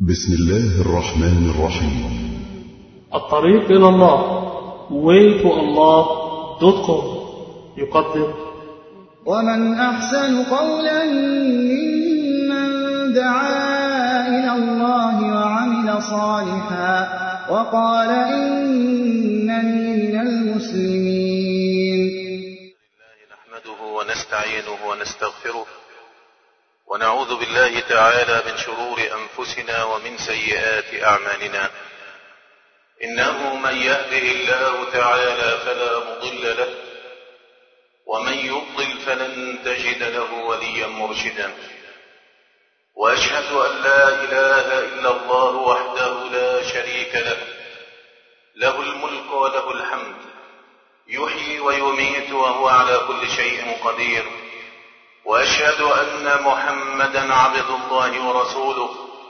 بسم الله الرحمن الرحيم. الطريق إلى الله waytoallah.com يقدم ومن أحسن قولا ممن دعا إلى الله وعمل صالحا وقال إنني من المسلمين. نحمده ونستعينه ونستغفره ونعوذ بالله تعالى من شرور أنفسنا ومن سيئات أعمالنا. إنه من يهده الله تعالى فلا مضل له ومن يضلل فلن تجد له وليا مرشدا. وأشهد أن لا إله إلا الله وحده لا شريك له، له الملك وله الحمد، يحيي ويميت وهو على كل شيء قدير. وأشهد أن محمدا عبد الله ورسوله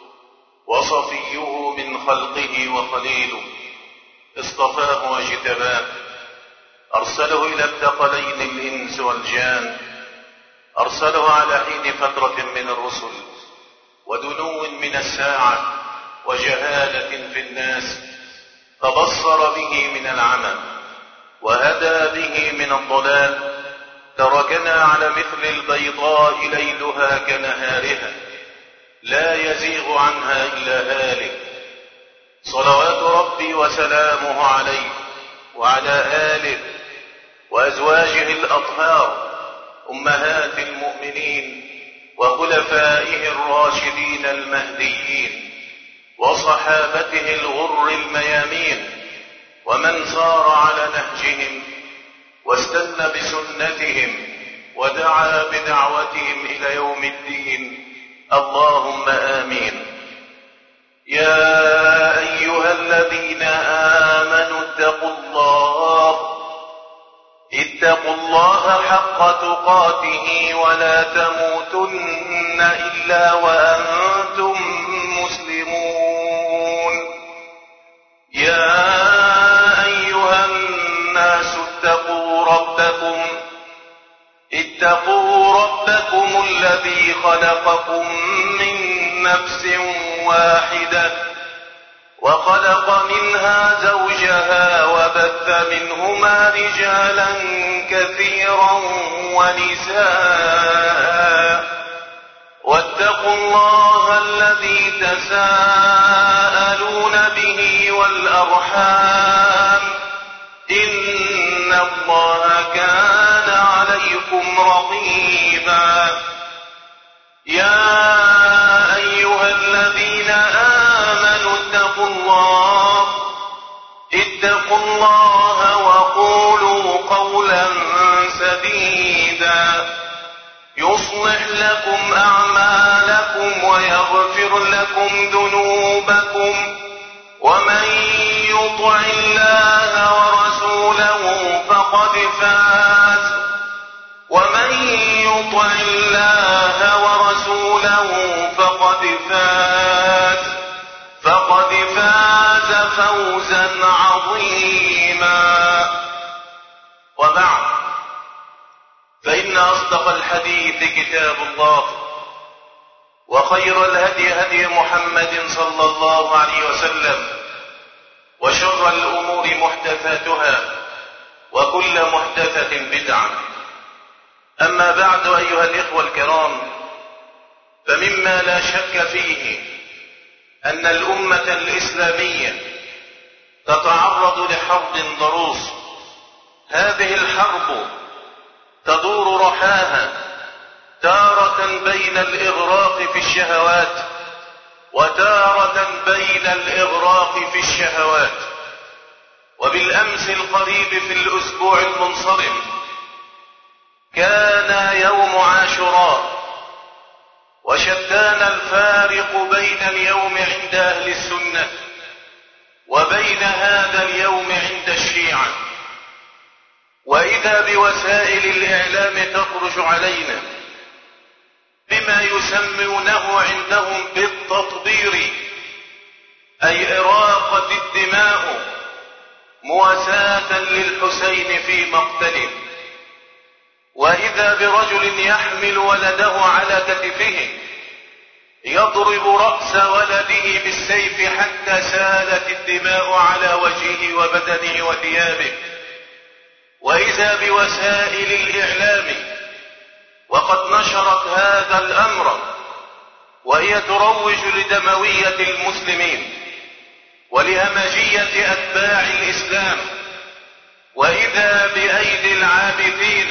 وصفيه من خلقه وخليله، اصطفاه واجتباه، أرسله إلى الثقلين الإنس والجان، أرسله على حين فترة من الرسل ودنو من الساعة وجهالة في الناس، فبصر به من العمى وهدى به من الضلال. تركنا على مثل البيضاء ليلها كنهارها لا يزيغ عنها إلا هالك. صلوات ربي وسلامه عليه وعلى آله وأزواجه الأطهار أمهات المؤمنين وخلفائه الراشدين المهديين وصحابته الغر الميامين ومن صار على نهجهم واستنى بسنتهم ودعا بدعوتهم إلى يوم الدين. اللهم آمين. يا أيها الذين آمنوا اتقوا الله حق تقاته ولا تموتن إلا وأنتم مسلمون. يا أيها الناس اتقوا ربكم الذي خلقكم من نفس واحدة وخلق منها زوجها وبث منهما رجالا كثيرا ونساء. واتقوا الله الذي تساءلون به والأرحام إن الله كان عليكم رقيبا. يا أيها الذين آمنوا اتقوا الله وقولوا قولا سديدا يصلح لكم أعمالكم ويغفر لكم ذنوبكم ومن يطع الله ورسوله فقد فاز فوزا عظيما. وبعد، فإن أصدق الحديث كتاب الله وخير الهدي هدي محمد صلى الله عليه وسلم وشر الأمور محدثاتها وكل محدثة بدعة. أما بعد، أيها الإخوة الكرام، فمما لا شك فيه أن الأمة الإسلامية تتعرض لحرب ضروس. هذه الحرب تدور رحاها تارة بين الإغراق في الشهوات وتارة بين الإغراق في الشهوات. وبالأمس القريب في الأسبوع المنصرم كان يوم عاشوراء، وشتان الفارق بين اليوم عند أهل السنة وبين هذا اليوم عند الشيعة. وإذا بوسائل الإعلام تخرج علينا بما يسمونه عندهم بالتطبير، أي إراقة الدماء مواساة للحسين في مقتله. وإذا برجل يحمل ولده على كتفه يضرب رأس ولده سالت الدماء على وجهه وبدنه وثيابه. وإذا بوسائل الإعلام وقد نشرت هذا الأمر، وهي تروج لدموية المسلمين ولهمجية أتباع الإسلام. وإذا بأيدي العابثين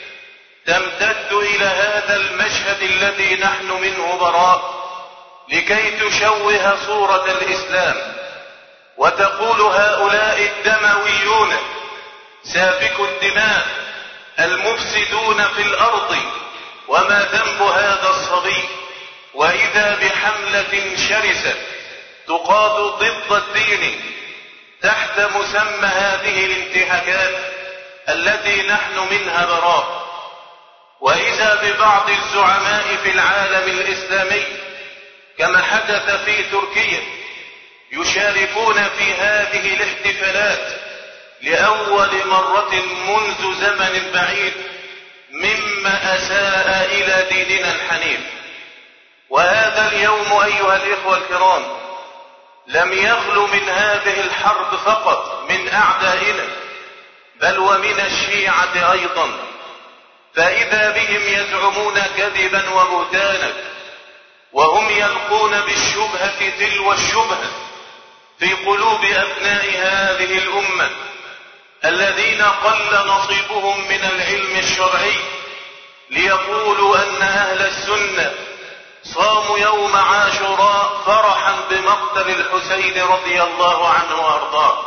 تمتد إلى هذا المشهد الذي نحن منه براء، لكي تشوه صورة الإسلام، وتقول هؤلاء الدمويون سافكو الدماء المفسدون في الأرض وما ذنب هذا الصبي. وإذا بحملة شرسة تقاد ضد الدين تحت مسمى هذه الانتهاكات التي نحن منها براء. وإذا ببعض الزعماء في العالم الإسلامي كما حدث في تركيا يشاركون في هذه الاحتفالات لأول مرة منذ زمن بعيد، مما أساء إلى ديننا الحنيف. وهذا اليوم أيها الإخوة الكرام لم يخلو من هذه الحرب فقط من أعدائنا، بل ومن الشيعة أيضا، فإذا بهم يزعمون كذبا وبهتانا، وهم يلقون بالشبهة تلو الشبهة في قلوب أبناء هذه الأمة الذين قل نصيبهم من العلم الشرعي، ليقولوا أن أهل السنة صاموا يوم عاشوراء فرحا بمقتل الحسين رضي الله عنه وأرضاه.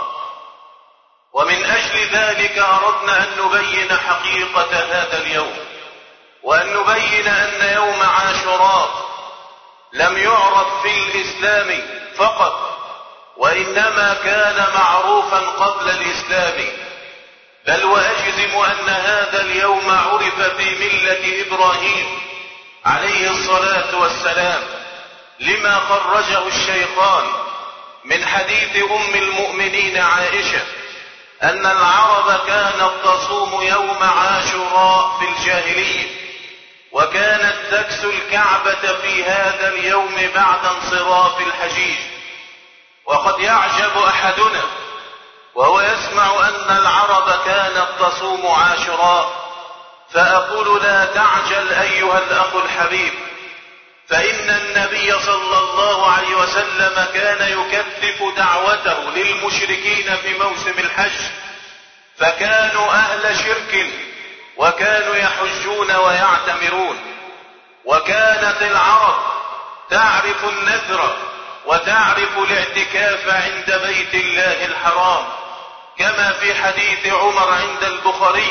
ومن أجل ذلك أردنا أن نبين حقيقة هذا اليوم، وأن نبين أن يوم عاشوراء لم يعرف في الإسلام فقط، وإنما كان معروفا قبل الإسلام، بل وأجزم أن هذا اليوم عرف في ملة إبراهيم عليه الصلاة والسلام، لما خرجه الشيخان من حديث أم المؤمنين عائشة أن العرب كانت تصوم يوم عاشوراء في الجاهلية، وكانت تكسو الكعبة في هذا اليوم بعد انصراف الحجيج. وقد يعجب أحدنا وهو يسمع أن العرب كانت تصوم عاشوراء، فأقول لا تعجل أيها الأخ الحبيب، فإن النبي صلى الله عليه وسلم كان يكثف دعوته للمشركين في موسم الحج، فكانوا أهل شرك وكانوا يحجون ويعتمرون. وكانت العرب تعرف النذر وتعرف الاعتكاف عند بيت الله الحرام، كما في حديث عمر عند البخاري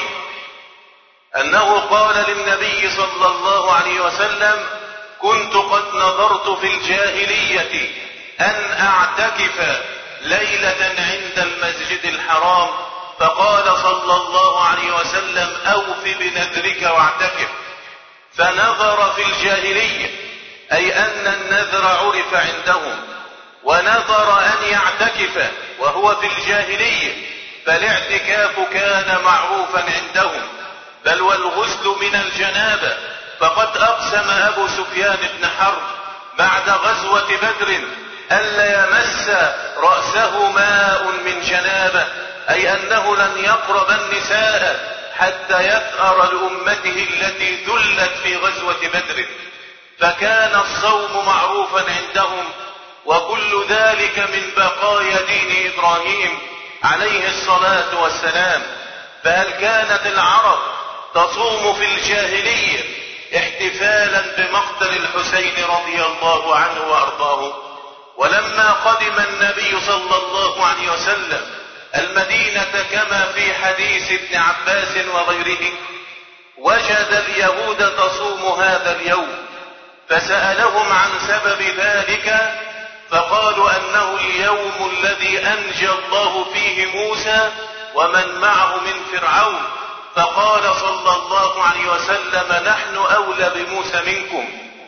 أنه قال للنبي صلى الله عليه وسلم: كنت قد نظرت في الجاهلية أن أعتكف ليلة عند المسجد الحرام، فقال صلى الله عليه وسلم: أوف بنذرك واعتكف. فنظر في الجاهلية أي أن النذر عرف عندهم، ونظر أن يعتكف وهو في الجاهلية، فالاعتكاف كان معروفا عندهم، بل والغسل من الجنابة، فقد أقسم أبو سفيان بن حرب بعد غزوة بدر ألا يمس رأسه ماء من جنابة، أي أنه لن يقرب النساء حتى يثأر لأمته التي ذلت في غزوة بدر. فكان الصوم معروفا عندهم، وكل ذلك من بقايا دين إبراهيم عليه الصلاة والسلام. فهل كانت العرب تصوم في الجاهلية احتفالا بمقتل الحسين رضي الله عنه وأرضاه؟ ولما قدم النبي صلى الله عليه وسلم المدينة كما في حديث ابن عباس وغيره، وجد اليهود تصوم هذا اليوم، فسألهم عن سبب ذلك، فقالوا أنه اليوم الذي أنجى الله فيه موسى ومن معه من فرعون. فقال صلى الله عليه وسلم: نحن أولى بموسى منكم.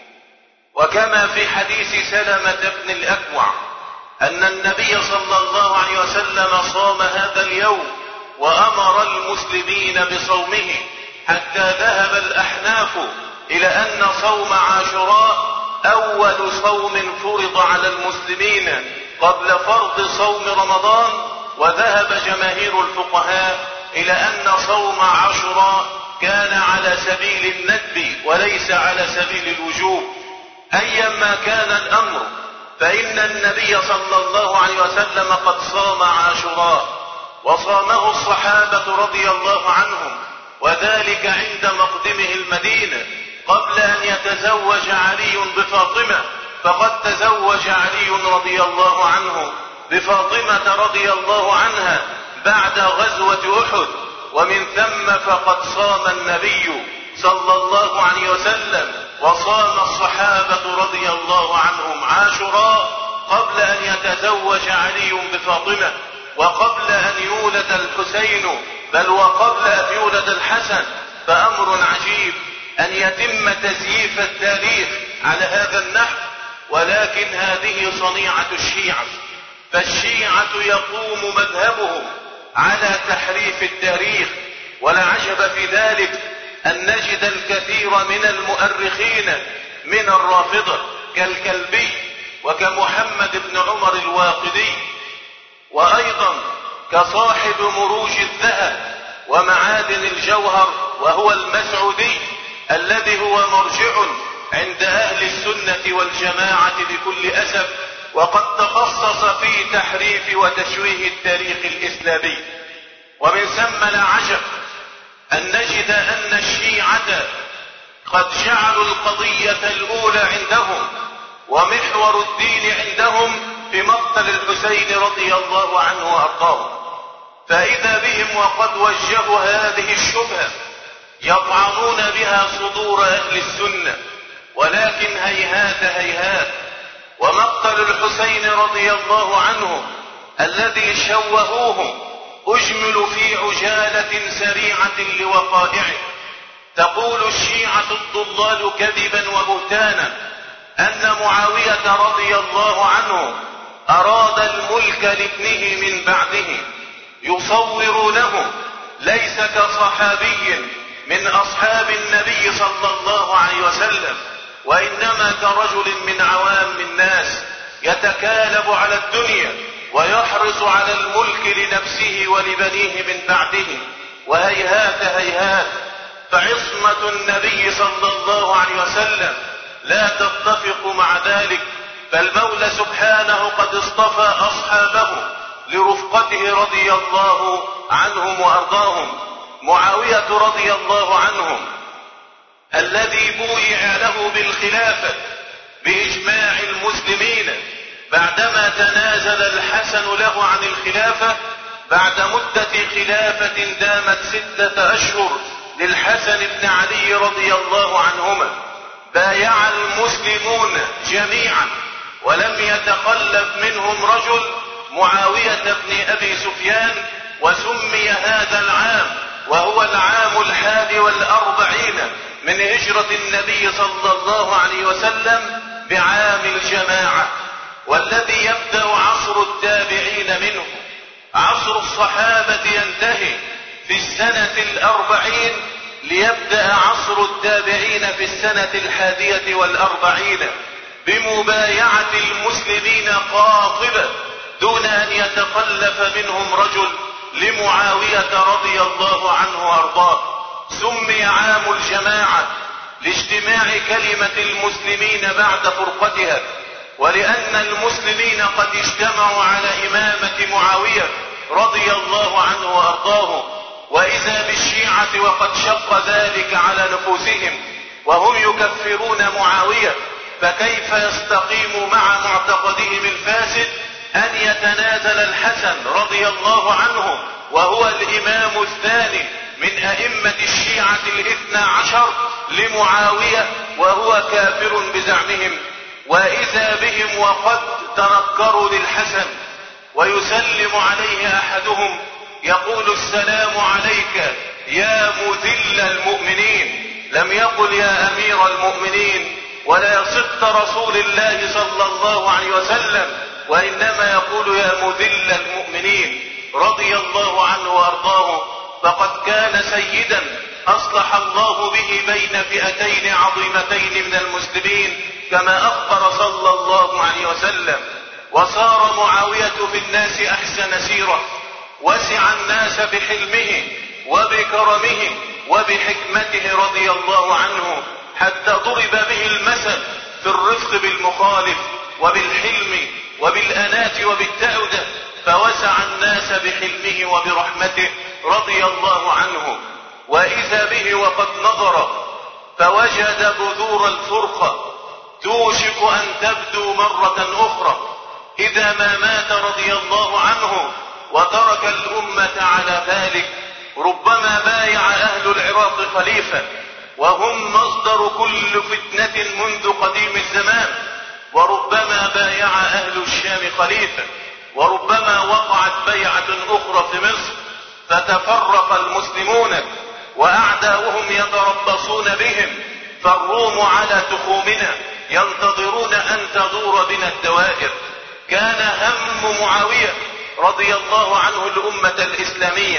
وكما في حديث سلمة بن الأكوع أن النبي صلى الله عليه وسلم صام هذا اليوم وأمر المسلمين بصومه، حتى ذهب الأحناف إلى أن صوم عاشوراء أول صوم فرض على المسلمين قبل فرض صوم رمضان، وذهب جماهير الفقهاء إلى أن صوم عاشوراء كان على سبيل الندب وليس على سبيل الوجوب. أيما كان الأمر فإن النبي صلى الله عليه وسلم قد صام عاشوراء، وصامه الصحابة رضي الله عنهم، وذلك عند مقدمه المدينة قبل أن يتزوج علي بفاطمة، فقد تزوج علي رضي الله عنه بفاطمة رضي الله عنها بعد غزوة أحد، ومن ثم فقد صام النبي صلى الله عليه وسلم وصام الصحابة رضي الله عنهم عاشوراء قبل أن يتزوج علي بفاطمة، وقبل أن يولد الحسين، بل وقبل أن يولد الحسن. فأمر عجيب أن يتم تزييف التاريخ على هذا النحو، ولكن هذه صنيعة الشيعة. فالشيعة يقوم مذهبهم على تحريف التاريخ، ولا عجب في ذلك أن نجد الكثير من المؤرخين من الرافضة كالكلبي وكمحمد بن عمر الواقدي، وأيضا كصاحب مروج الذهب ومعادن الجوهر وهو المسعودي، الذي هو مرجع عند أهل السنة والجماعة بكل أسف، وقد تخصص في تحريف وتشويه التاريخ الإسلامي. ومن ثم لا عجب أن نجد أن الشيعة قد جعلوا القضية الأولى عندهم ومحور الدين عندهم في مقتل الحسين رضي الله عنه وأرضاه، فإذا بهم وقد وجهوا هذه الشبهة يطعنون بها صدور أهل السنة، ولكن هيهات هيهات. ومقتل الحسين رضي الله عنه الذي شوهوه أجمل في عجالة سريعة لوقائعه. تقول الشيعة الضلال كذبا وبهتانا أن معاوية رضي الله عنه أراد الملك لابنه من بعده، يصورونه ليس كصحابي من أصحاب النبي صلى الله عليه وسلم، وإنما كرجل من عوام الناس يتكالب على الدنيا ويحرص على الملك لنفسه ولبنيه من بعده. وهيهات هيهات، فعصمة النبي صلى الله عليه وسلم لا تتفق مع ذلك، فالمولى سبحانه قد اصطفى أصحابه لرفقته رضي الله عنهم وأرضاهم. معاوية رضي الله عنه الذي بويع له بالخلافة بإجماع المسلمين بعدما تنازل الحسن له عن الخلافة بعد مدة خلافة دامت 6 أشهر للحسن بن علي رضي الله عنهما، بايع المسلمون جميعا ولم يتخلف منهم رجل معاوية بن أبي سفيان، وسمي هذا العام وهو العام 41 من هجرة النبي صلى الله عليه وسلم بعام الجماعة، والذي يبدأ عصر التابعين منه. عصر الصحابة ينتهي في السنة 40 ليبدأ عصر التابعين في السنة 41 بمبايعة المسلمين قاطبة دون أن يتخلف منهم رجل لمعاوية رضي الله عنه وأرضاه. سمي عام الجماعة لاجتماع كلمة المسلمين بعد فرقتها، ولأن المسلمين قد اجتمعوا على إمامة معاوية رضي الله عنه وأرضاه، وإذا بالشيعة وقد شق ذلك على نفوسهم وهم يكفرون معاوية، فكيف يستقيم مع معتقدهم الفاسد أن يتنازل الحسن رضي الله عنه وهو الإمام الثاني من أئمة الشيعة 12 لمعاوية وهو كافر بزعمهم، وإذا بهم وقد تنكروا للحسن ويسلم عليه أحدهم يقول السلام عليك يا مذل المؤمنين، لم يقل يا أمير المؤمنين ولا صدت رسول الله صلى الله عليه وسلم، وإنما يقول يا مذل المؤمنين رضي الله عنه وأرضاه. فقد كان سيدا أصلح الله به بين فئتين عظيمتين من المسلمين كما أخبر صلى الله عليه وسلم. وصار معاوية في الناس أحسن سيرة، وسع الناس بحلمه وبكرمه وبحكمته رضي الله عنه، حتى ضرب به المثل في الرفق بالمخالف وبالحلم وبالأنات وبالتأودة، فوسع الناس بحلمه وبرحمته رضي الله عنه. وإذا به وقد نظر فوجد بذور الفرقة توشك أن تبدو مرة أخرى، إذا ما مات رضي الله عنه وترك الأمة على ذلك. ربما بايع أهل العراق خليفة وهم مصدر كل فتنة منذ قديم الزمان، وربما بايع أهل الشام خليفة، وربما وقعت بيعة أخرى في مصر فتفرق المسلمون وأعداؤهم يتربصون بهم، فالروم على تخومنا ينتظرون أن تدور بنا الدوائر. كان هم معاوية رضي الله عنه الأمة الإسلامية،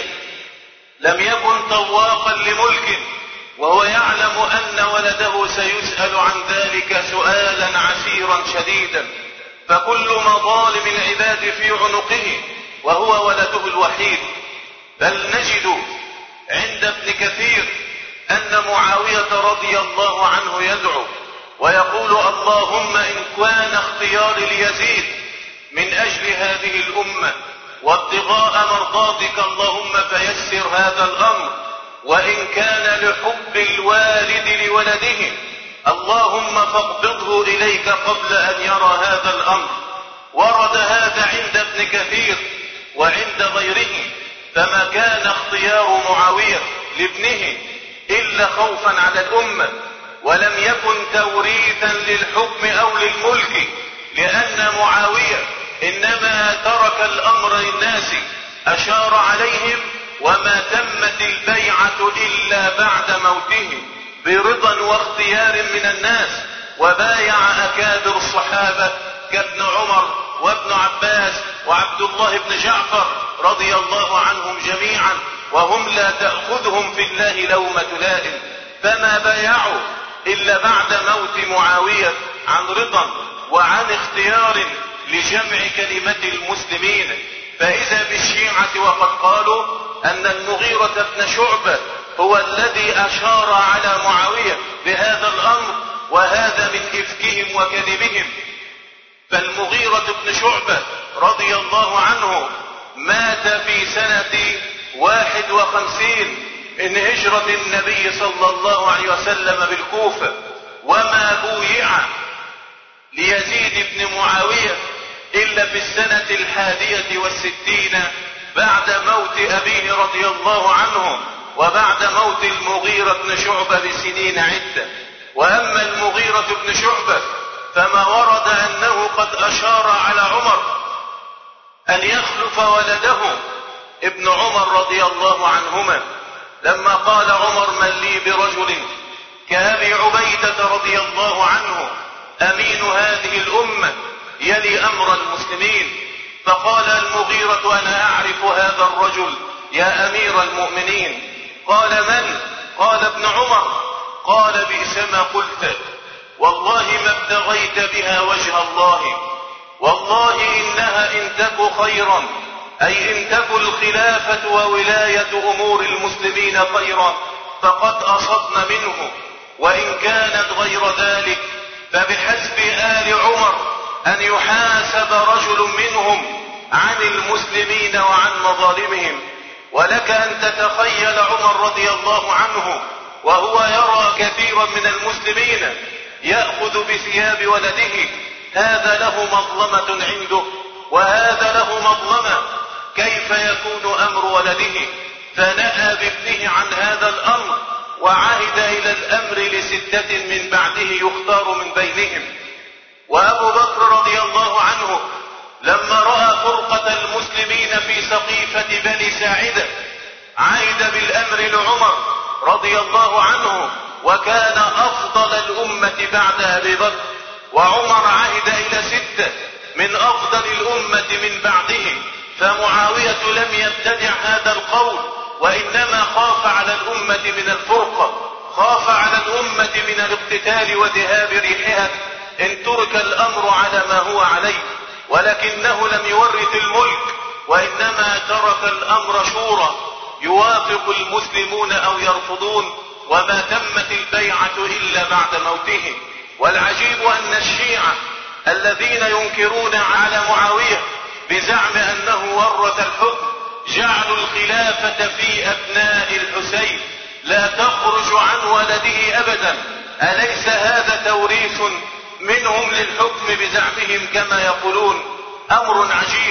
لم يكن طواقا لملك، وهو يعلم أن ولده سيسأل عن ذلك سؤالا عسيرا شديدا، فكل مظالم العباد في عنقه وهو ولده الوحيد. بل نجد عند ابن كثير أن معاوية رضي الله عنه يدعو ويقول: اللهم إن كان اختياري ليزيد من أجل هذه الأمة وابتغاء مرضاتك اللهم فيسر هذا الأمر، وإن كان لحب الوالد لولده اللهم فاقبضه إليك قبل أن يرى هذا الأمر. ورد هذا عند ابن كثير وعند غيره، فما كان اختيار معاوية لابنه إلا خوفا على الأمة، ولم يكن توريثا للحكم أو للملك، لأن معاوية إنما ترك الأمر للناس، أشار عليهم، وما تمت البيعة إلا بعد موته برضا واختيار من الناس. وبايع أكابر الصحابة كابن عمر وابن عباس وعبد الله بن جعفر رضي الله عنهم جميعا، وهم لا تأخذهم في الله لومة لائم، فما بايعوا إلا بعد موت معاوية عن رضا وعن اختيار لجمع كلمة المسلمين. فإذا بالشيعة وقد قالوا أن المغيرة بن شعبة هو الذي أشار على معاوية بهذا الأمر، وهذا من إفكهم وكذبهم. فالمغيرة بن شعبة رضي الله عنه مات في سنة 51 من هجرة النبي صلى الله عليه وسلم بالكوفة، وما بويع ليزيد بن معاوية إلا في السنة 61 بعد موت أبيه رضي الله عنه، وبعد موت المغيرة بن شعبة بسنين عدة. وأما المغيرة بن شعبة فما ورد أنه قد أشار على عمر أن يخلف ولده ابن عمر رضي الله عنهما، لما قال عمر: من لي برجل كأبي عبيدة رضي الله عنه أمين هذه الأمة يلي أمر المسلمين؟ فقال المغيرة: أنا أعرف هذا الرجل يا أمير المؤمنين. قال: من؟ قال: ابن عمر. قال: بئس ما قلت، والله ما ابتغيت بها وجه الله، والله إنها إن تك خيرا، أي إن تك الخلافة وولاية أمور المسلمين خيرا فقد أصبنا منه، وإن كانت غير ذلك فبحسب آل عمر أن يحاسب رجل منهم عن المسلمين وعن مظالمهم. ولك أن تتخيل عمر رضي الله عنه وهو يرى كثيرا من المسلمين يأخذ بثياب ولده، هذا له مظلمة عنده وهذا له مظلمة، كيف يكون أمر ولده؟ فنأى بابنه عن هذا الأمر، وعهد إلى الأمر لستة من بعده يختار من بينهم. وأبو بكر رضي الله عنه لما رأى فرقة المسلمين في سقيفة بني ساعدة عهد بالأمر لعمر رضي الله عنه، وكان أفضل الأمة بعد أبي بكر، وعمر عهد إلى 6 من أفضل الأمة من بعده. فمعاوية لم يبتدع هذا القول، وإنما خاف على الأمة من الفرقة، خاف على الأمة من الاقتتال وذهاب ريحها إن ترك الأمر على ما هو عليه. ولكنه لم يورث الملك، وإنما ترك الأمر شورى يوافق المسلمون أو يرفضون، وما تمت البيعة إلا بعد موته. والعجيب أن الشيعة الذين ينكرون على معاوية بزعم أنه ورث الحكم جعلوا الخلافة في أبناء الحسين لا تخرج عن ولده أبدا. أليس هذا توريث منهم للحكم بزعمهم كما يقولون؟ أمر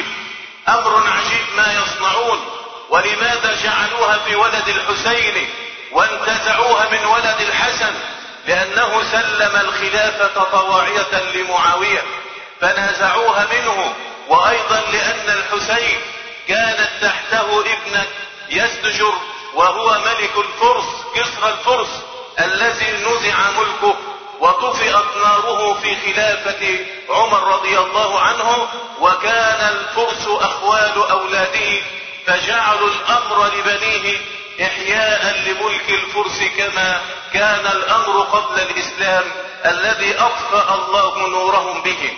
عجيب ما يصنعون. ولماذا جعلوها في ولد الحسين وانتزعوها من ولد الحسن؟ لأنه سلم الخلافة طواعية لمعاوية فنازعوها منه، وأيضا لأن الحسين كانت تحته ابنة يزدجر وهو ملك الفرس كسرى الفرس الذي نزع ملكه وطفئت ناره في خلافة عمر رضي الله عنه، وكان الفرس أخوال أولاده، فجعلوا الأمر لبنيه إحياء لملك الفرس كما كان الأمر قبل الإسلام الذي أطفأ الله نورهم به.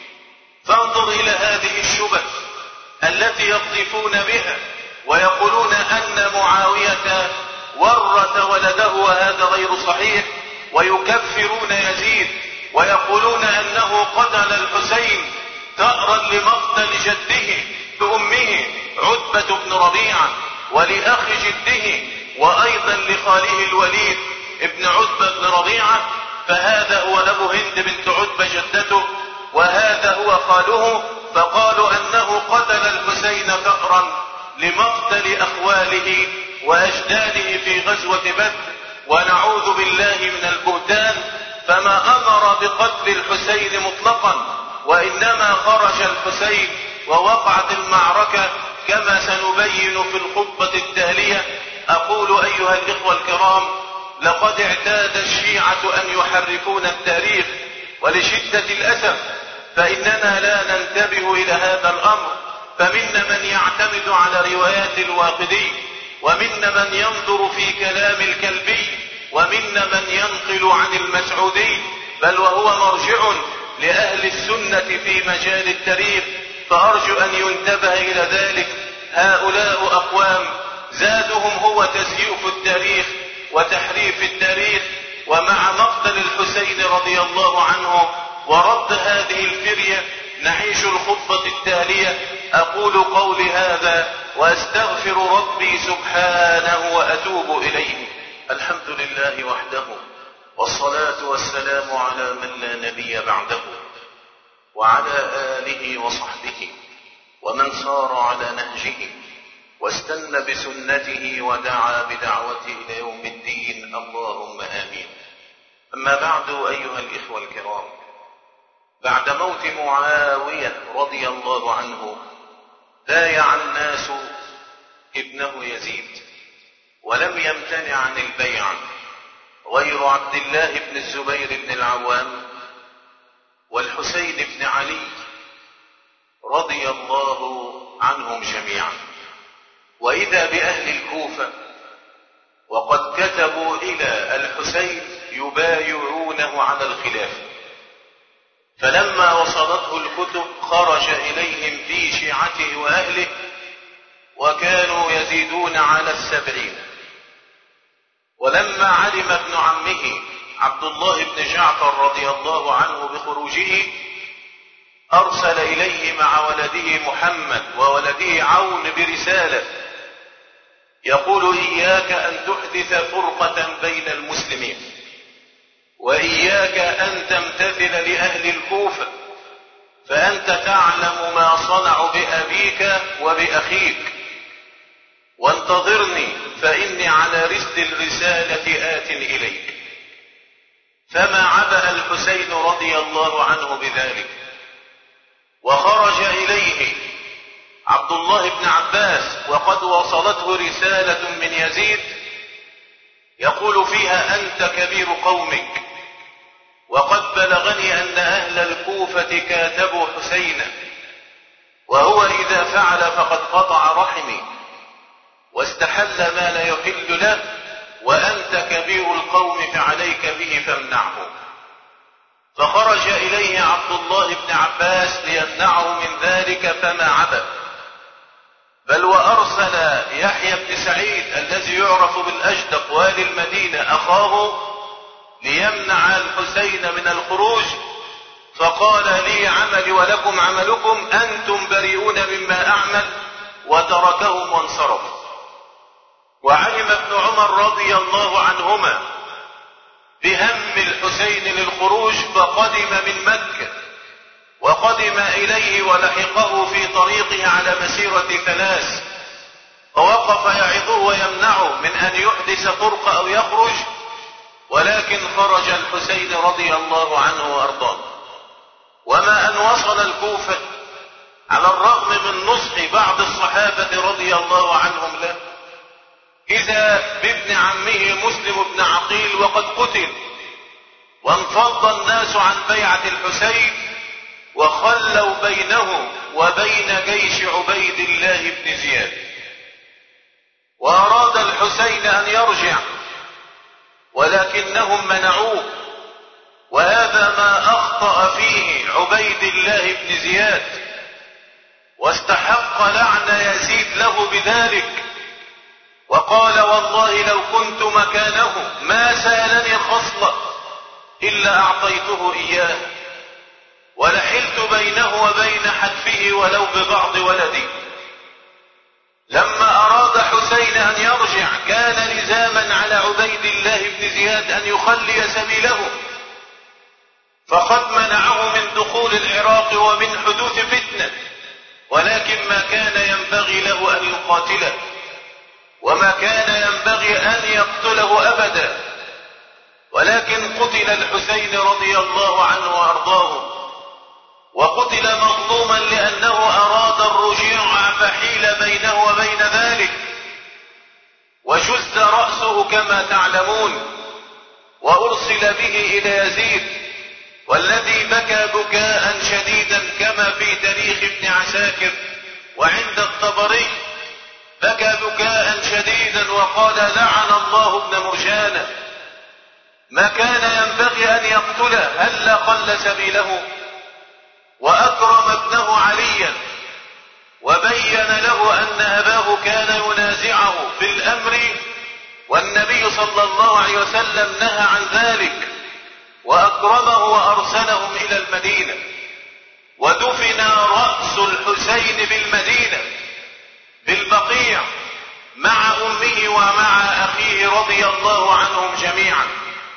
فانظر إلى هذه الشبه التي يقذفون بها ويقولون أن معاوية ورث ولده، وهذا غير صحيح، ويكفرون يزيد ويقولون أنه قتل الحسين ثأرا لمقتل جده بأمه عتبة بن ربيعة ولأخ جده وأيضا لخاله الوليد ابن عتبة بن ربيعة، فهذا هو أبو هند بنت عتبة جدته وهذا هو خاله، فقالوا أنه قتل الحسين ثأرا لمقتل أخواله وأجداده في غزوة بدر، ونعوذ بالله من البهتان. فما أمر بقتل الحسين مطلقا، وإنما خرج الحسين ووقعت المعركة كما سنبين في الخطبة التالية. أقول أيها الإخوة الكرام، لقد اعتاد الشيعة أن يحرفون التاريخ، ولشدة الأسف فإننا لا ننتبه إلى هذا الأمر، فمنا من يعتمد على روايات الواقدي، ومنا من ينظر في كلام الكلبي، ومنا من ينقل عن المسعودي، بل وهو مرجع لأهل السنة في مجال التاريخ. فأرجو أن ينتبه إلى ذلك. هؤلاء أقوام زادهم هو تزييف التاريخ وتحريف التاريخ، ومع مقتل الحسين رضي الله عنه ورد هذه الفرية نعيش الخطبة التالية. أقول قولي هذا وأستغفر ربي سبحانه وأتوب إليه. الحمد لله وحده، والصلاة والسلام على من لا نبي بعده، وعلى آله وصحبه ومن صار على نهجه واستنى بسنته ودعا بدعوته إلى يوم الدين، اللهم آمين. أما بعد أيها الإخوة الكرام، بعد موت معاوية رضي الله عنه بايع الناس ابنه يزيد، ولم يمتنع عن البيع غير عبد الله بن الزبير بن العوام والحسين بن علي رضي الله عنهم جميعا. وإذا بأهل الكوفة وقد كتبوا إلى الحسين يبايعونه على الخلافة، فلما وصلته الكتب خرج إليهم في شيعته وأهله، وكانوا يزيدون على 70. ولما علم ابن عمه عبد الله بن جعفر رضي الله عنه بخروجه أرسل إليه مع ولده محمد وولده عون برسالة يقول: إياك أن تحدث فرقة بين المسلمين، وإياك أن تمتثل لأهل الكوفة، فأنت تعلم ما صنعوا بأبيك وبأخيك، وانتظرني فإني على رسل الرسالة آت إليك. فما عبأ الحسين رضي الله عنه بذلك، وخرج إليه عبد الله بن عباس وقد وصلته رسالة من يزيد يقول فيها: أنت كبير قومك، وقد بلغني أن أهل الكوفة كاتبوا حسينا، وهو إذا فعل فقد قطع رحمي واستحل ما لا يحل له، وأنت كبير القوم فعليك به فامنعه. فخرج إليه عبد الله بن عباس ليمنعه من ذلك فما عبد، بل وأرسل يحيى بن سعيد الذي يعرف بالأجدق والي المدينة أخاه ليمنع الحسين من الخروج، فقال لي عملي ولكم عملكم، أنتم بريئون مما أعمل، وتركهم وانصرف. وعلم ابن عمر رضي الله عنهما بهم الحسين للخروج فقدم من مكة، وقدم إليه ولحقه في طريقه على مسيرة 3، فوقف يعظه ويمنعه من أن يحدث فرقة أو يخرج، ولكن خرج الحسين رضي الله عنه وأرضاه. وما أن وصل الكوفة على الرغم من نصح بعض الصحابة رضي الله عنهم له، إذا بابن عمه مسلم بن عقيل وقد قتل، وانفض الناس عن بيعة الحسين وخلوا بينه وبين جيش عبيد الله بن زياد، وأراد الحسين أن يرجع ولكنهم منعوه، وهذا ما أخطأ فيه عبيد الله بن زياد، واستحق لعن يزيد له بذلك، وقال والله لو كنت مكانه ما سألني خصلة إلا أعطيته إياه، ولحلت بينه وبين حتفه ولو ببعض ولدي. لما أراد حسين أن يرجع كان لزاما على عبيد الله بن زياد أن يخلي سبيله، فقد منعه من دخول العراق ومن حدوث فتنة، ولكن ما كان ينبغي له أن يقاتله، وما كان ينبغي أن يقتله أبدا، ولكن قتل الحسين رضي الله عنه وأرضاه، وقتل مظلوما لأنه أراد الرجوع فحيل بينه وبين ذلك، وشز رأسه كما تعلمون، وأرسل به إلى يزيد، والذي بكى بكاء شديدا كما في تاريخ ابن عساكر وعند الطبري، بكى بكاء شديدا وقال لعن الله ابن مرجانة، ما كان ينبغي أن يقتله، هلا قل سبيله، وأكرم ابنه عليا، وبين له أن أباه كان ينازعه في الأمر، والنبي صلى الله عليه وسلم نهى عن ذلك، وأكرمه وأرسلهم إلى المدينة، ودفن رأس الحسين بالمدينة بالبقيع مع أمه ومع أخيه رضي الله عنهم جميعا،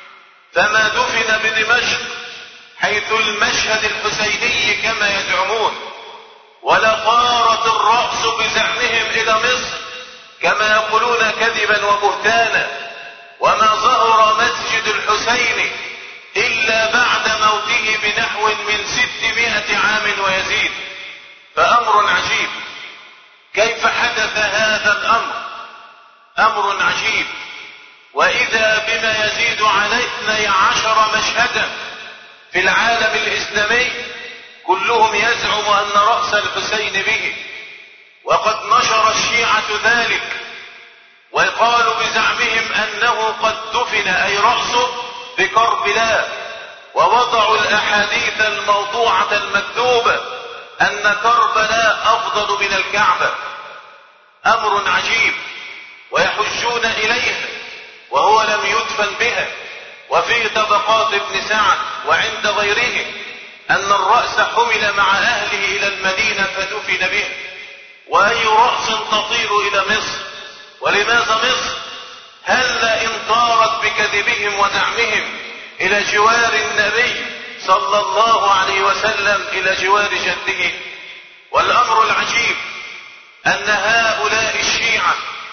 فما دفن بدمشق حيث المشهد الحسيني كما يزعمون، ولا طارت الرأس بزعمهم إلى مصر كما يقولون كذبا وبهتانا، وما ظهر مسجد الحسين إلا بعد موته بنحو من 600 عام ويزيد. فأمر عجيب، كيف حدث هذا الأمر؟ أمر عجيب. وإذا بما يزيد على 12 مشهدا في العالم الإسلامي كلهم يزعم أن رأس الحسين به، وقد نشر الشيعة ذلك، وقالوا بزعمهم أنه قد دفن أي رأسه بكربلاء، ووضعوا الأحاديث الموضوعة المكذوبة أن كربلاء أفضل من الكعبة. أمر عجيب، ويحجون إليها وهو لم يدفن بها. وفي طبقات ابن سعد وعند غيره أن الرأس حمل مع أهله إلى المدينة فدفن به. وأي رأس تطير إلى مصر؟ ولماذا مصر؟ هل إن طارت بكذبهم وزعمهم إلى جوار النبي صلى الله عليه وسلم إلى جوار جده؟ والأمر العجيب أن هؤلاء الشيعة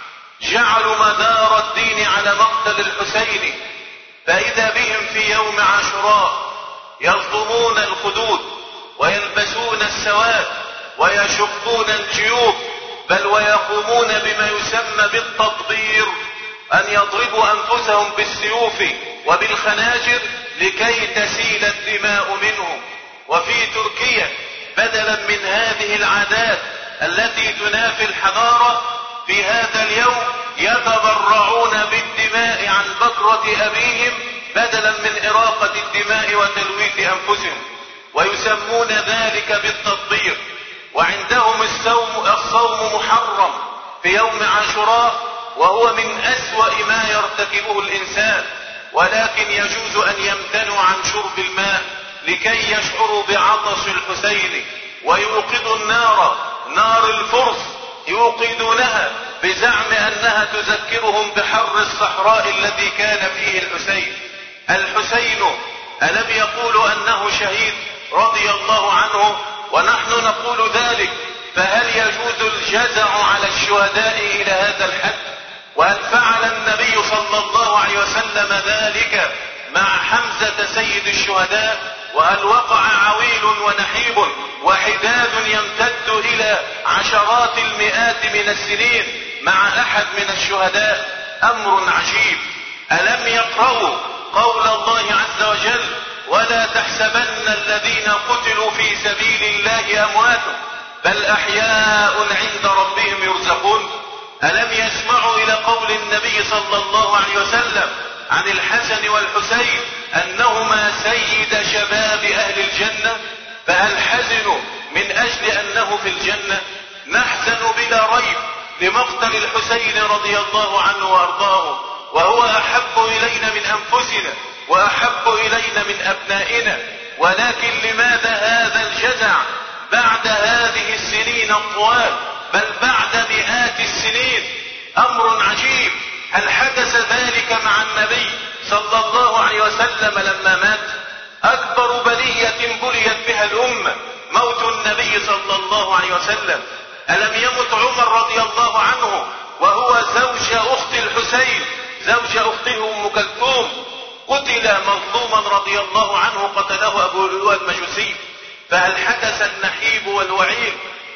جعلوا مدار الدين على مقتل الحسين، فإذا بهم في يوم عاشوراء يلطمون الخدود ويلبسون السواد ويشقون الجيوب، بل ويقومون بما يسمى بالتطبير، أن يضربوا أنفسهم بالسيوف وبالخناجر لكي تسيل الدماء منهم. وفي تركيا بدلا من هذه العادات التي تنافي الحضارة، في هذا اليوم يتبرعون بالدماء عن بكرة أبيهم بدلا من إراقة الدماء وتلويث أنفسهم، ويسمون ذلك بالتطبير. وعندهم الصوم محرم في يوم عاشوراء، وهو من أسوأ ما يرتكبه الإنسان، ولكن يجوز أن يمتنوا عن شرب الماء لكي يشعروا بعطش الحسين، ويوقدوا النار، نار الفرس يوقدونها بزعم أنها تذكرهم بحر الصحراء الذي كان فيه الحسين. الحسين ألم يقولوا أنه شهيد رضي الله عنه؟ ونحن نقول ذلك، فهل يجوز الجزع على الشهداء إلى هذا الحد؟ وهل فعل النبي صلى الله عليه وسلم ذلك مع حمزة سيد الشهداء؟ وهل وقع عويل ونحيب وحداد يمتد إلى عشرات المئات من السنين مع أحد من الشهداء؟ أمر عجيب. ألم يقرأوا قول الله عز وجل: ولا تحسبن الذين قتلوا في سبيل الله أموات بل أحياء عند ربهم يرزقون؟ ألم يسمعوا إلى قول النبي صلى الله عليه وسلم عن الحسن والحسين أنهما سيد شباب أهل الجنة؟ فهل حزنوا من أجل أنه في الجنة؟ نحزن بلا ريب لمقتل الحسين رضي الله عنه وأرضاه، وهو أحب إلينا من أنفسنا وأحب إلينا من أبنائنا، ولكن لماذا هذا الجزع بعد هذه السنين الطوال، بل بعد مئات السنين؟ أمر عجيب. هل حدث ذلك مع النبي صلى الله عليه وسلم لما مات؟ أكبر بلية بليت بها الأمة موت النبي صلى الله عليه وسلم. ألم يمت عمر رضي الله عنه وهو زوج أخت الحسين، زوج أخته أم كلثوم، قتل مظلوما رضي الله عنه، قتله أبو لؤلؤ المجوسي. فهل حدث النحيب والوعيد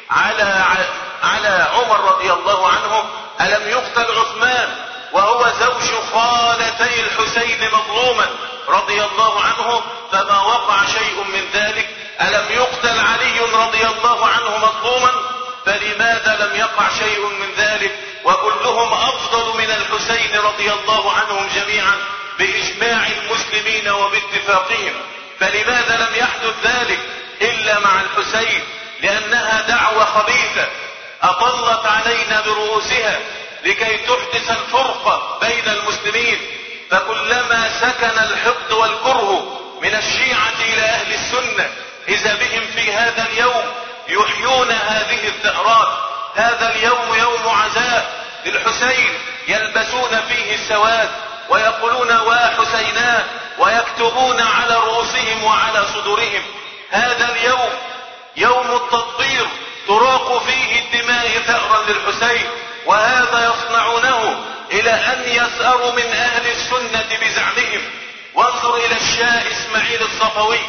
على عمر رضي الله عنه؟ ألم يقتل عثمان وهو زوج خالتي الحسين مظلوما رضي الله عنه فما وقع شيء من ذلك؟ ألم يقتل علي رضي الله عنه مظلوما فلماذا لم يقع شيء من ذلك؟ وكلهم أفضل من الحسين رضي الله عنهم جميعا بإجماع المسلمين وباتفاقهم، فلماذا لم يحدث ذلك إلا مع الحسين؟ لأنها دعوة خبيثة أطلت علينا برؤوسها لكي تحدث الفرقة بين المسلمين. فكلما سكن الحقد والكره من الشيعة إلى أهل السنة إذا بهم في هذا اليوم يحيون هذه الثأرات. هذا اليوم يوم عزاء للحسين، يلبسون فيه السواد ويقولون وحسينا ويكتبون على رؤوسهم وعلى صدورهم. هذا اليوم يوم التطبير، تراق فيه الدماء ثأرا للحسين، وهذا يصنعونه إلى أن يسأروا من أهل السنة بزعمهم. وانظر إلى الشاه إسماعيل الصفوي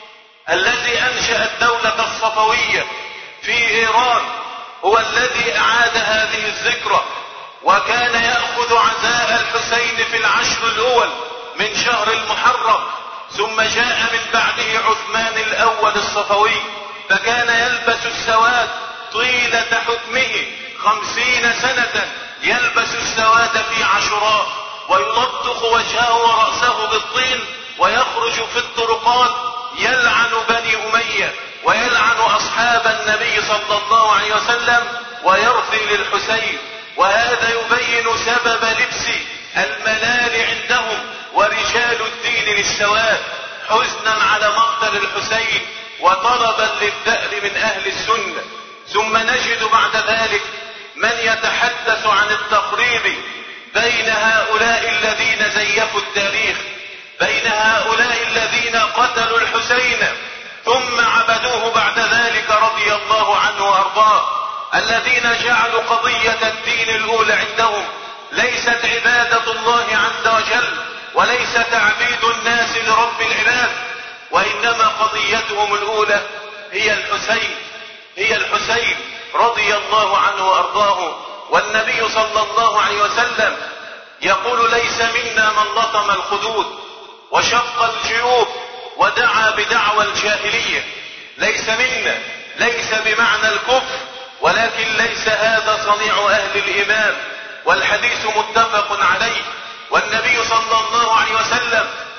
الذي أنشأ الدولة الصفوية في إيران، هو الذي أعاد هذه الذكرى، وكان يأخذ عزاء الحسين في العشر الأول من شهر المحرم. ثم جاء من بعده عثمان الأول الصفوي، فكان يلبس السواد طيلة حكمه 50 سنة، يلبس السواد في عاشوراء ويلطخ وجهه ورأسه بالطين، ويخرج في الطرقات يلعن بني أمية ويلعن أصحاب النبي صلى الله عليه وسلم ويرثي للحسين. وهذا يبين سبب لبس الملال عندهم ورجال الدين للسواد، حزنا على مقتل الحسين وطلبا للثأر من أهل السنة. ثم نجد بعد ذلك من يتحدث عن التقريب بين هؤلاء الذين زيفوا التاريخ، بين هؤلاء الذين قتلوا الحسين ثم عبدوه بعد ذلك رضي الله عنه وأرضاه، الذين جعلوا قضية الدين الأولى عندهم ليست عبادة الله عز وجل وليس تعبيد الناس لرب العباد، وإنما قضيتهم الأولى هي الحسين، هي الحسين رضي الله عنه وأرضاه. والنبي صلى الله عليه وسلم يقول: ليس منا من لطم الخدود وشق الجيوب ودعا بدعوى الجاهلية. ليس منا، ليس بمعنى الكفر، ولكن ليس هذا صنيع أهل الإيمان، والحديث متفق عليه. والنبي صلى الله عليه وسلم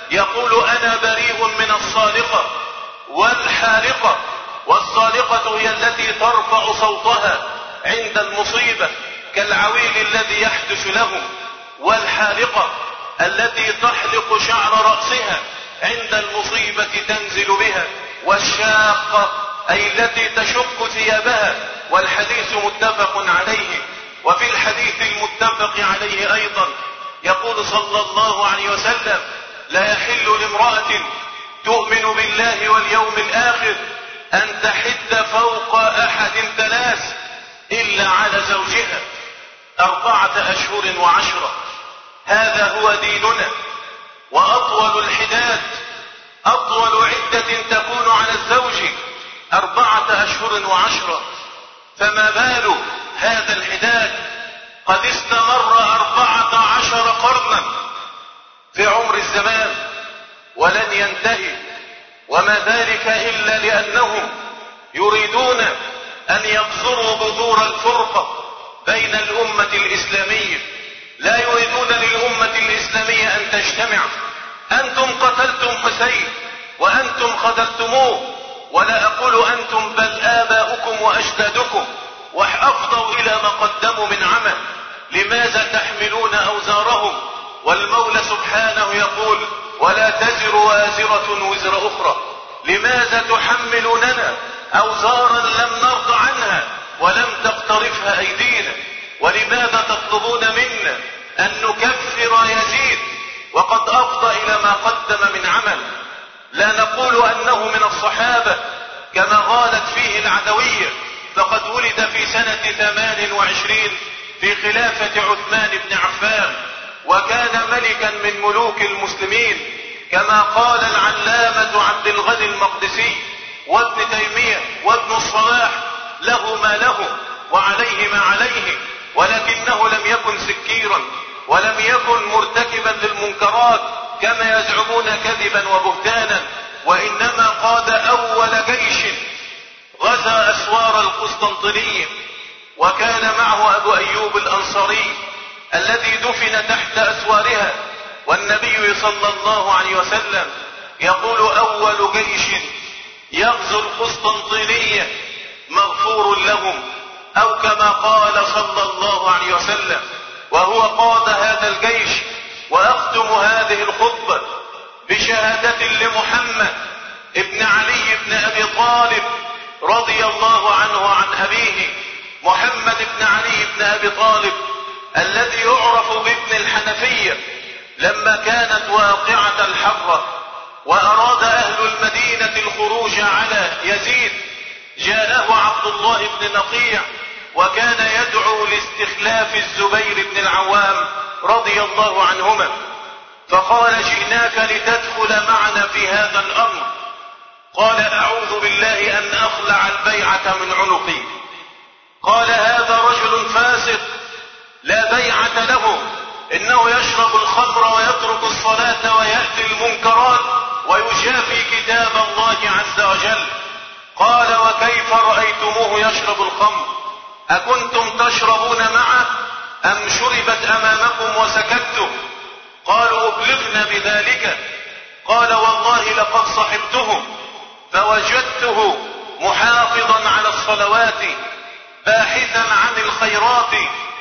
يقول أنا بريء من الصالقة والحالقة. والصالقة هي التي ترفع صوتها عند المصيبة كالعويل الذي يحدث لهم، والحالقة التي تحلق شعر رأسها عند المصيبة تنزل بها، والشاقة أي التي تشق ثيابها. والحديث متفق عليه. وفي الحديث المتفق عليه أيضا يقول صلى الله عليه وسلم: لا يحل لامرأة تؤمن بالله واليوم الآخر أن تحد فوق أحد 3 إلا على زوجها 4 أشهر و10. هذا هو ديننا. وأطول الحداد، أطول عدة تكون على الزوج 4 أشهر و10، فما بال هذا الحداد قد استمر 14 قرنا في عمر الزمان ولن ينتهي، وما ذلك إلا لأنهم يريدون أن يبذروا بذور الفرقة بين الأمة الإسلامية. لا يريدون للأمة الإسلامية أن تجتمع. أنتم قتلتم حسين وأنتم خذلتموه، ولا أقول أنتم بل آباؤكم وأجدادكم، وأفضوا إلى ما قدموا من عمل. لماذا تحملون أوزارهم والمولى سبحانه يقول: ولا تزر وازرة وزر أخرى؟ لماذا تحملوننا أوزارا لم نرضى عنها ولم تقترفها أيدينا؟ ولماذا تطلبون منا أن نكفر يزيد وقد أفضى إلى ما قدم من عمل؟ لا نقول أنه من الصحابة كما غالت فيه العدوية، فقد ولد في سنة 28 في خلافة عثمان بن عفان، وكان ملكا من ملوك المسلمين، كما قال العلامة عبد الغني المقدسي وابن تيمية وابن الصلاح: له ما له وعليه ما عليه، ولكنه لم يكن سكيرا ولم يكن مرتكبا للمنكرات كما يزعمون كذبا وبهتانا، وإنما قاد أول جيش غزا أسوار القسطنطينية، وكان معه أبو أيوب الأنصاري الذي دفن تحت أسوارها. والنبي صلى الله عليه وسلم يقول: أول جيش يغزو القسطنطينية مغفور لهم، أو كما قال صلى الله عليه وسلم، وهو قاد هذا الجيش. وأختم هذه الخطبة بشهادة لمحمد ابن علي بن أبي طالب رضي الله عنه وعن أبيه. محمد بن علي بن أبي طالب الذي يعرف بابن الحنفية، لما كانت واقعة الحرة وأراد أهل المدينة الخروج على يزيد، جاءه عبد الله بن نقيع وكان يدعو لاستخلاف الزبير بن العوام رضي الله عنهما، فقال: جئناك لتدخل معنا في هذا الأمر. قال: أعوذ بالله أن أخلع البيعة من عنقي. قال: هذا رجل فاسق لا بيعة له، إنه يشرب الخمر ويترك الصلاة ويأتي المنكرات ويجافي كتاب الله عز وجل. قال: وكيف رأيتموه يشرب الخمر؟ أكنتم تشربون معه أم شربت أمامكم وسكتتم؟ قالوا: أبلغنا بذلك. قال: والله لقد صحبته فوجدته محافظا على الصلوات باحثا عن الخيرات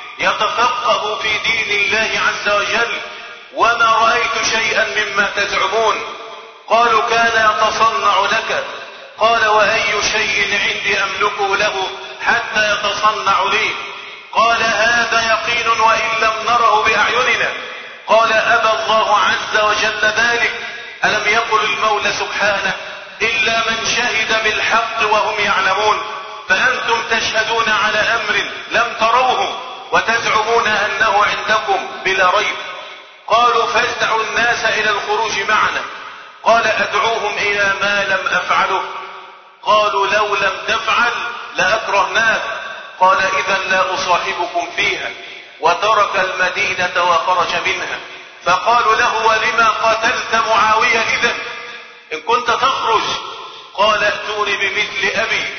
يتفقه في دين الله عز وجل، وما رأيت شيئا مما تزعمون. قالوا: كان يتصنع لك. قال: وأي شيء عندي أملكه له حتى يتصنع لي؟ قال: هذا يقين وإن لم نره بأعيننا. قال: أبى الله عز وجل ذلك. ألم يقل المولى سبحانه: إلا من شهد بالحق وهم يعلمون؟ فأنتم تشهدون على أمر لم تروه وتزعمون أنه عندكم بلا ريب. قالوا: فادعوا الناس إلى الخروج معنا. قال: أدعوهم إلى ما لم أفعله. قالوا: لو لم تفعل لأكرهناك. قال: إذا لا أصاحبكم فيها. وترك المدينة وخرج منها. فقالوا له: ولما قتلت معاوية إذن إن كنت تخرج؟ قال: ائتوني بمثل أبي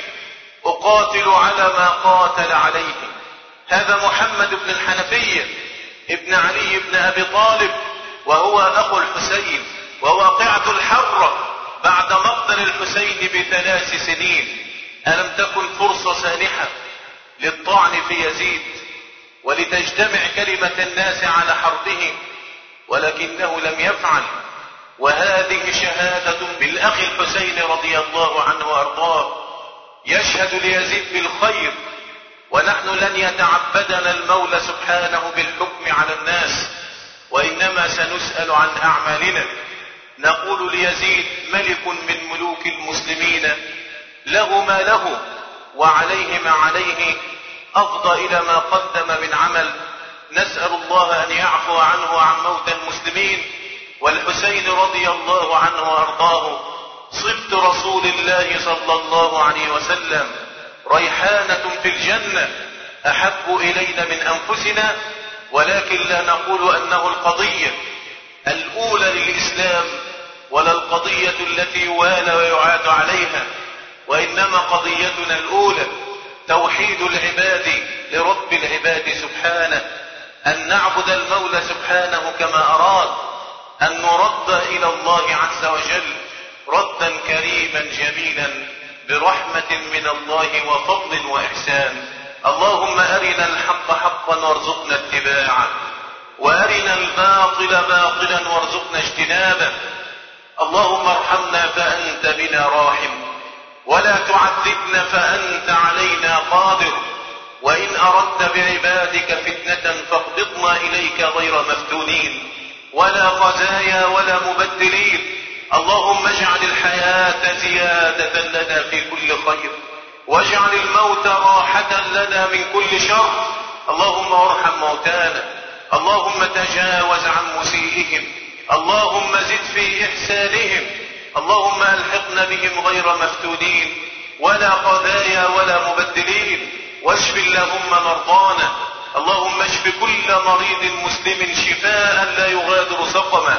أقاتل على ما قاتل عليه. هذا محمد بن الحنفية ابن علي بن أبي طالب، وهو أخو الحسين وواقعة الحرة بعد مقتل الحسين ب3 سنين ألم تكن فرصة سانحة للطعن في يزيد ولتجتمع كلمة الناس على حربه؟ ولكنه لم يفعل. وهذه شهادة بالأخ الحسين رضي الله عنه وأرضاه، يشهد ليزيد بالخير، ونحن لن يتعبدنا المولى سبحانه بالحكم على الناس، وإنما سنسأل عن أعمالنا. نقول ليزيد ملك من ملوك المسلمين، له ما له وعليه ما عليه، أفضى إلى ما قدم من عمل. نسأل الله أن يعفو عنه وعن موتى المسلمين. والحسين رضي الله عنه وأرضاه صبت رسول الله صلى الله عليه وسلم، ريحانة في الجنة، أحب إلينا من أنفسنا، ولكن لا نقول أنه القضية الأولى للإسلام ولا القضية التي يوالى ويعاد عليها، وإنما قضيتنا الأولى توحيد العباد لرب العباد سبحانه، أن نعبد المولى سبحانه كما أراد، أن نرد إلى الله عز وجل ردا كريما جميلا برحمة من الله وفضل وإحسان. اللهم أرنا الحق حقا وارزقنا اتباعه، وأرنا الباطل باطلا وارزقنا اجتنابه. اللهم ارحمنا فأنت بنا راحم، ولا تعذبنا فأنت علينا قادر، وإن أردت بعبادك فتنة فاقبضنا إليك غير مفتونين ولا خزايا ولا مبدلين. اللهم اجعل الحياة زيادة لنا في كل خير، واجعل الموت راحة لنا من كل شر. اللهم ارحم موتانا، اللهم تجاوز عن مسيئهم، اللهم زد في إحسانهم، اللهم ألحقنا بهم غير مفتونين ولا خزايا ولا مبدلين. واشف اللهم مرضانا، اللهم اشف كل مريض مسلم شفاء لا يغادر سقما.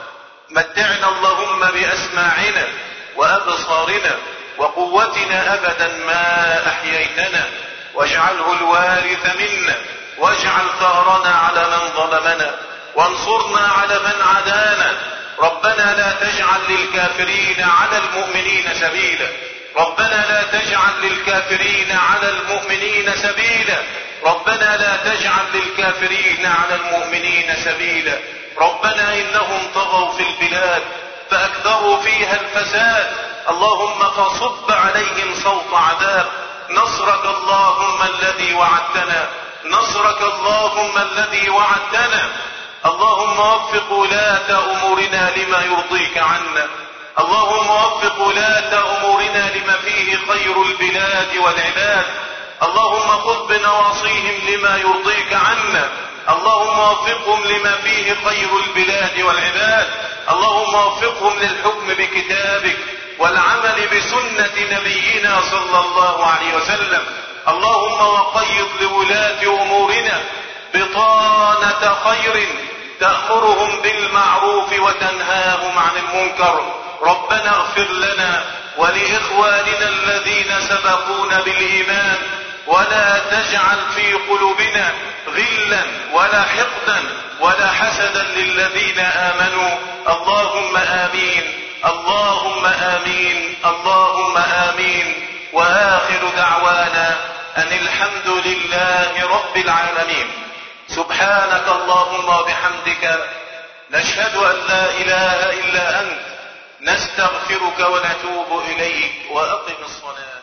متعنا اللهم بأسماعنا وأبصارنا وقوتنا أبدا ما أحييتنا، واجعله الوارث منا، واجعل ثارنا على من ظلمنا، وانصرنا على من عادانا. ربنا لا تجعل للكافرين على المؤمنين سبيلا، ربنا لا تجعل للكافرين على المؤمنين سبيلا، ربنا لا تجعل للكافرين على المؤمنين سبيلا. ربنا إنهم طغوا في البلاد فأكثروا فيها الفساد، اللهم فصب عليهم صوت عذاب. نصرك اللهم الذي وعدتنا، نصرك اللهم الذي وعدتنا. اللهم وفق ولاة أمورنا لما يرضيك عنا، اللهم وفق ولاة أمورنا لما فيه خير البلاد والعباد. اللهم خذ بنواصيهم لما يرضيك عنا، اللهم وفقهم لما فيه خير البلاد والعباد. اللهم وفقهم للحكم بكتابك والعمل بسنة نبينا صلى الله عليه وسلم. اللهم وقيض لولاة أمورنا بطانة خير تأمرهم بالمعروف وتنهاهم عن المنكر. ربنا اغفر لنا ولإخواننا الذين سبقونا بالإيمان، ولا تجعل في قلوبنا غلا ولا حقدا ولا حسدا للذين آمنوا. اللهم آمين، اللهم آمين، اللهم آمين. وآخر دعوانا أن الحمد لله رب العالمين. سبحانك اللهم وبحمدك، نشهد أن لا إله إلا أنت، نستغفرك ونتوب إليك. وأقم الصلاة.